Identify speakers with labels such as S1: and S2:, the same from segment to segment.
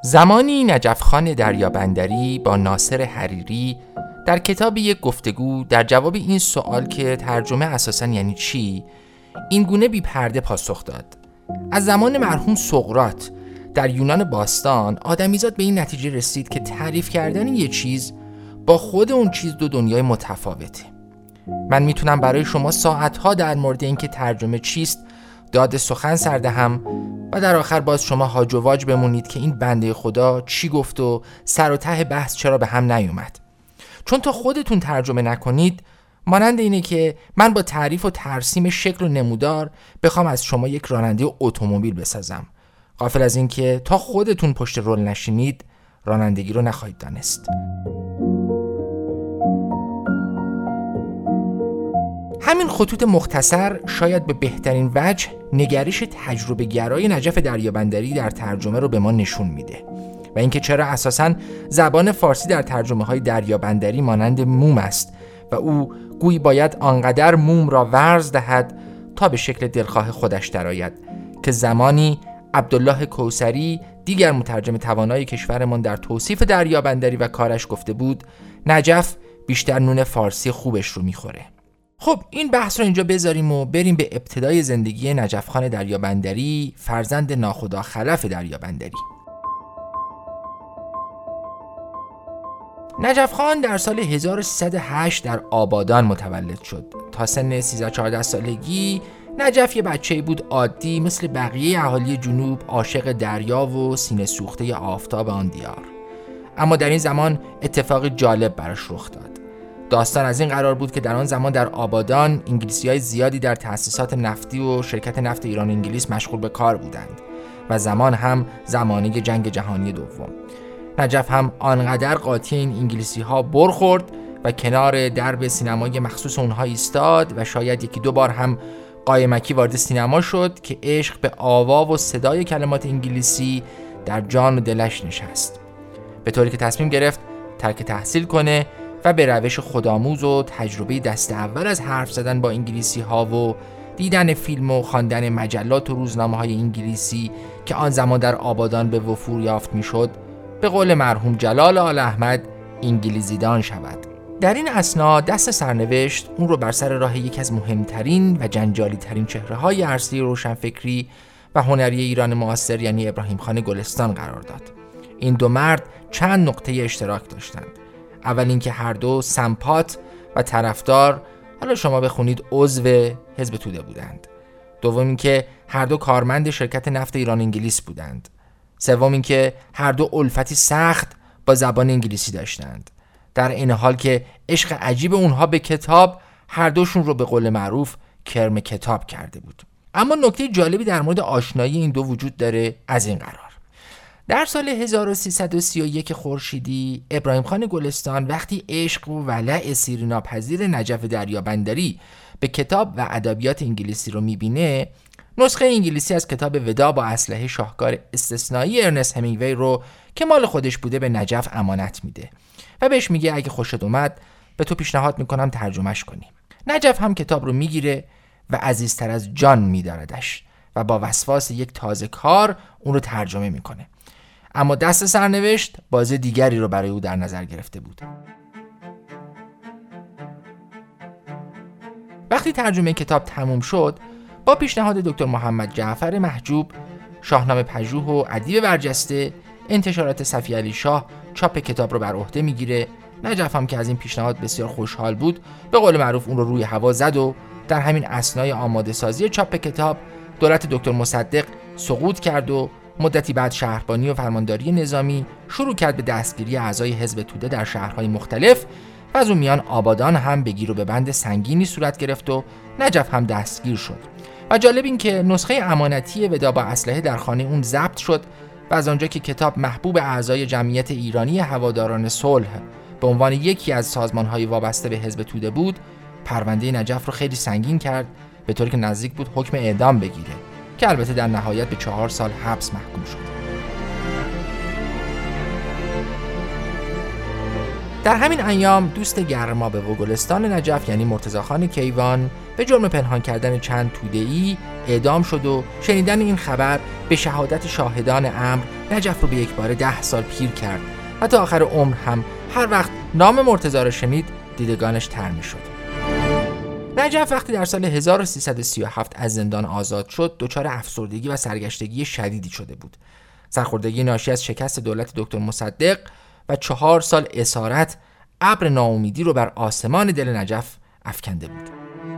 S1: زمانی نجف خان دریابندری با ناصر حریری در کتاب یک گفتگو در جواب این سوال که ترجمه اساساً یعنی چی، این گونه بی پرده پاسخ داد: از زمان مرحوم سقراط در یونان باستان آدمیزاد به این نتیجه رسید که تعریف کردن یه چیز با خود اون چیز دو دنیای متفاوته. من میتونم برای شما ساعتها در مورد اینکه ترجمه چیست داد سخن سر دهم و در آخر باز شما هاج و واج بمونید که این بنده خدا چی گفت و سر و ته بحث چرا به هم نیومد. چون تا خودتون ترجمه نکنید، مانند اینه که من با تعریف و ترسیم شکل و نمودار بخوام از شما یک راننده اتومبیل بسازم، غافل از این که تا خودتون پشت رول نشینید رانندگی رو نخواهید دانست. همین خطوط مختصر شاید به بهترین وجه نگرش تجربه گرای نجف دریابندری در ترجمه رو به ما نشون میده و اینکه چرا اساساً زبان فارسی در ترجمه های دریابندری مانند موم است و او گویی باید آنقدر موم را ورز دهد تا به شکل دلخواه خودش درآید که زمانی عبدالله کوثری، دیگر مترجم توانای کشورمان، در توصیف دریابندری و کارش گفته بود نجف بیشتر نون فارسی خوبش رو میخوره. خب این بحث رو اینجا بذاریم و بریم به ابتدای زندگی نجف خان دریابندری، فرزند ناخدا خلف دریابندری. نجف خان در سال 1308 در آبادان متولد شد. تا سن 13-14 سالگی نجف یه بچه‌ای بود عادی مثل بقیه اهالی جنوب، عاشق دریا و سینه سوخته آفتاب آن دیار. اما در این زمان اتفاقی جالب براش رخ داد. داستان از این قرار بود که در آن زمان در آبادان انگلیسی‌های زیادی در تأسیسات نفتی و شرکت نفت ایران انگلیس مشغول به کار بودند و زمان هم زمانه جنگ جهانی دوم. نجف هم آنقدر قاطی این انگلیسی‌ها برخورد و کنار درب سینمای مخصوص اونها ایستاد و شاید یکی دو بار هم قایمکی وارد سینما شد که عشق به آوا و صدای کلمات انگلیسی در جان و دلش نشست، به طوری که تصمیم گرفت ترک تحصیل کنه و به روش خودآموز و تجربه دست اول از حرف زدن با انگلیسی ها و دیدن فیلم و خواندن مجلات و روزنامه های انگلیسی که آن زمان در آبادان به وفور یافت می شد، به قول مرحوم جلال آل احمد انگلیزیدان شود. در این اثنا دست سرنوشت اون رو بر سر راه یکی از مهمترین و جنجالی ترین چهره های عرصه روشنفکری و هنری ایران معاصر یعنی ابراهیم خان گلستان قرار داد. این دو مرد چند نقطه اشتراک داشتند. اول اینکه هر دو سمپات و طرفدار، حالا شما بخونید عضو حزب توده بودند. دوم اینکه هر دو کارمند شرکت نفت ایران انگلیس بودند. سوم اینکه هر دو الفتی سخت با زبان انگلیسی داشتند. در این حال که عشق عجیب اونها به کتاب هر دوشون رو به قول معروف کرم کتاب کرده بود. اما نکته جالبی در مورد آشنایی این دو وجود داره از این قرار. در سال 1331 خورشیدی ابراهیم خان گلستان وقتی عشق و ولع سیرناپذیر نجف دریابندری به کتاب و ادبیات انگلیسی رو میبینه، نسخه انگلیسی از کتاب وداع با اسلحه شاهکار استثنایی ارنست همینگوی رو که مال خودش بوده به نجف امانت میده و بهش میگه اگه خوشت اومد به تو پیشنهاد میکنم ترجمهش کنی. نجف هم کتاب رو میگیره و عزیزتر از جان میداردش و با وسواس یک تازه کار اون رو ترجمه میکنه. اما دست سرنوشت باز دیگری رو برای او در نظر گرفته بود. وقتی ترجمه کتاب تموم شد، با پیشنهاد دکتر محمد جعفر محجوب، شاهنامه پژوه و ادیب برجسته، انتشارات صفی علی شاه چاپ کتاب رو بر عهده میگیره. نجف هم که از این پیشنهاد بسیار خوشحال بود، به قول معروف اون رو روی هوا زد و در همین اثنای آماده سازی چاپ کتاب دولت دکتر مصدق سقوط کرد و مدتی بعد شهربانی و فرمانداری نظامی شروع کرد به دستگیری اعضای حزب توده در شهرهای مختلف و از اون میان آبادان هم به گیر و به بند سنگینی صورت گرفت و نجف هم دستگیر شد. و جالب این که نسخه امانتی وداع با اسلحه در خانه اون ضبط شد و از آنجا که کتاب محبوب اعضای جمعیت ایرانی هواداران صلح به عنوان یکی از سازمان‌های وابسته به حزب توده بود، پرونده نجف رو خیلی سنگین کرد، به طوری که نزدیک بود حکم اعدام بگیره که البته در نهایت به 4 سال حبس محکوم شد. در همین ایام دوست گرمابه و گلستان نجف یعنی مرتضی خان کیوان به جرم پنهان کردن چند توده‌ای اعدام شد و شنیدن این خبر به شهادت شاهدان امر نجف رو به یک باره 10 سال پیر کرد و تا آخر عمر هم هر وقت نام مرتضی رو شنید دیدگانش تر می‌شد. نجف وقتی در سال 1337 از زندان آزاد شد دچار افسردگی و سرگشتگی شدیدی شده بود. سرخوردگی ناشی از شکست دولت دکتر مصدق و 4 سال اسارت ابر ناامیدی رو بر آسمان دل نجف افکنده بود.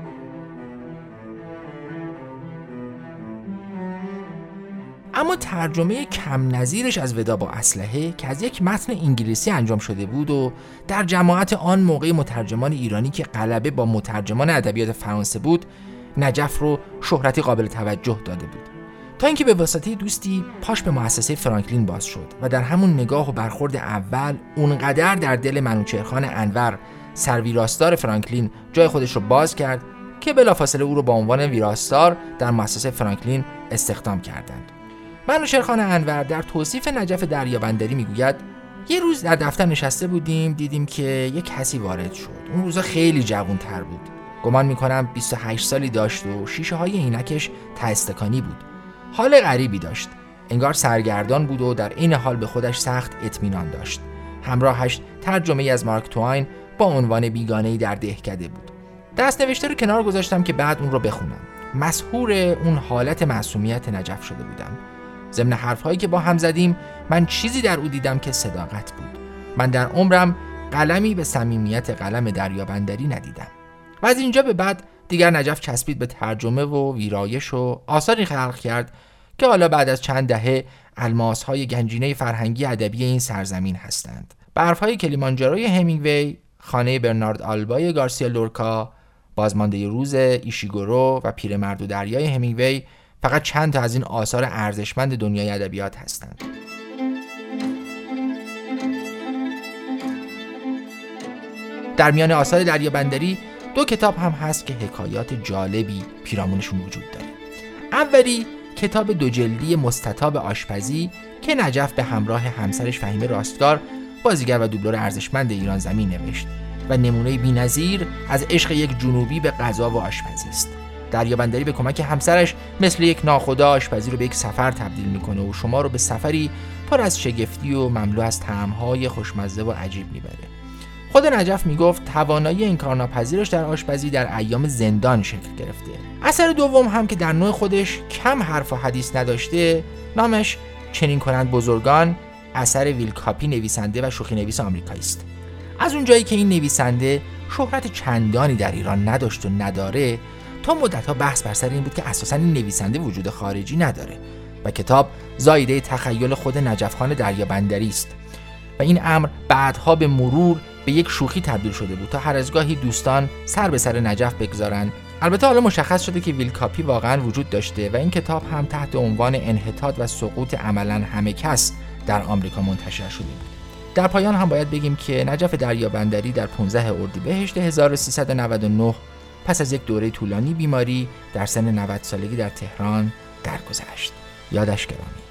S1: اما ترجمه کم نظیرش از ودا با اسلحه که از یک متن انگلیسی انجام شده بود و در جماعت آن موقع مترجمان ایرانی که غلبه با مترجمان ادبیات فرانسه بود نجف رو شهرتی قابل توجه داده بود، تا اینکه به واسطه دوستی پاش به مؤسسه فرانکلین باز شد و در همون نگاه و برخورد اول اونقدر در دل منوچهرخان انور سرویراستار فرانکلین جای خودش رو باز کرد که بلافاصله او رو با عنوان ویراستار در مؤسسه فرانکلین استخدام کردند. منوچهرخان انور در توصیف نجف دریابندری میگوید یه روز در دفتر نشسته بودیم دیدیم که یک کسی وارد شد. اون روزا خیلی جوان‌تر بود. گمان میکنم 28 سالی داشت و شیشه های عینکش ته استکانی بود. حال غریبی داشت. انگار سرگردان بود و در این حال به خودش سخت اطمینان داشت. همراهش ترجمه‌ای از مارک توین با عنوان بیگانه‌ای در دهکده بود. دست نوشته رو کنار گذاشتم که بعد اون رو بخونم. مسحور اون حالت معصومیت نجف شده بودم. ضمن حرف‌هایی که با هم زدیم من چیزی در او دیدم که صداقت بود. من در عمرم قلمی به صمیمیت قلم دریابندری ندیدم. و از اینجا به بعد دیگر نجف چسبید به ترجمه و ویرایش و آثاری خلق کرد که حالا بعد از چند دهه الماس‌های گنجینه فرهنگی ادبی این سرزمین هستند. برف‌های کلیمانجاروی همینگوی، خانه برنارد آلبای گارسیا لورکا، بازمانده روز ایشیگورو و پیرمرد و دریای همینگوی فقط چند تا از این آثار ارزشمند دنیای ادبیات هستند. در میان آثار دریابندری 2 کتاب هم هست که حکایات جالبی پیرامونشون وجود داره. اولی کتاب 2 جلدی مستطاب آشپزی که نجف به همراه همسرش فهیمه راستگار، بازیگر و دوبلور ارزشمند ایران زمین نوشت و نمونه بی‌نظیر از عشق یک جنوبی به غذا و آشپزی است. دریابندری به کمک همسرش مثل یک ناخدا آشپزی رو به یک سفر تبدیل میکنه و شما رو به سفری پر از شگفتی و مملو از طعم‌های خوشمزه و عجیب میبره. خود نجف میگفت توانایی انکارناپذیرش در آشپزی در ایام زندان شکل گرفته. اثر دوم هم که در نوع خودش کم حرف و حدیث نداشته، نامش چنین کنند بزرگان، اثر ویل کاپی نویسنده و شوخی نویس آمریکایی است. از اونجایی که این نویسنده شهرت چندانی در ایران نداشت و نداره، تا مدت‌ها بحث بر سر این بود که اساساً این نویسنده وجود خارجی نداره و کتاب زایده تخیل خود نجف خان دریابندری است و این امر بعدها به مرور به یک شوخی تبدیل شده بود تا هر از گاهی دوستان سر به سر نجف بگذارن. البته حالا مشخص شده که ویل کاپی واقعاً وجود داشته و این کتاب هم تحت عنوان انحطاط و سقوط عملاً همه کس در آمریکا منتشر شده بود. در پایان هم باید بگیم که نجف دریابندری در 15 اردیبهشت 1399 پس از یک دوره طولانی بیماری در سن 90 سالگی در تهران درگذشت. یادش گرامی.